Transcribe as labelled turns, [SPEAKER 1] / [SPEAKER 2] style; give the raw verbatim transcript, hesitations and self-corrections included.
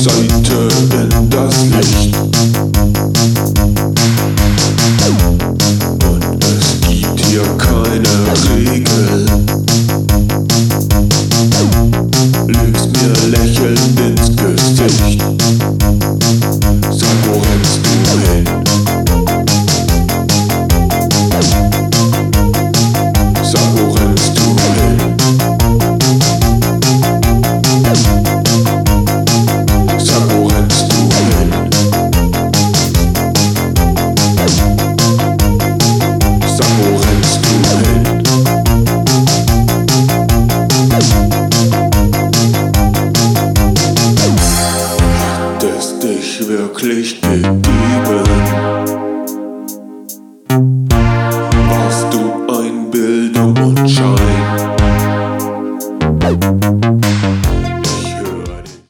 [SPEAKER 1] Seite in das Licht. Und es gibt hier keine Regel. Lügst mir lächelnd ins Gesicht. Sag, wo rennst du hin? Sag, wo rennst du hin? Sag, wo rennst du hin? Sag, wo rennst du hin? Hat es dich wirklich gegeben?